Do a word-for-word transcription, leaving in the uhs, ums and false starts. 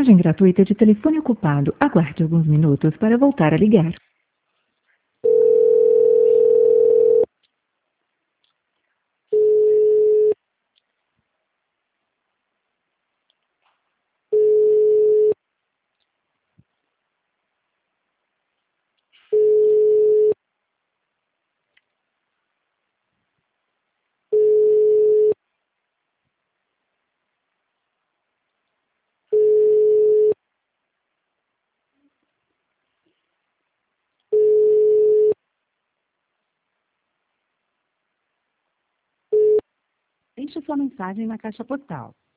Mensagem gratuita de telefone ocupado. Aguarde alguns minutos para voltar a ligar. Deixe sua mensagem na caixa postal.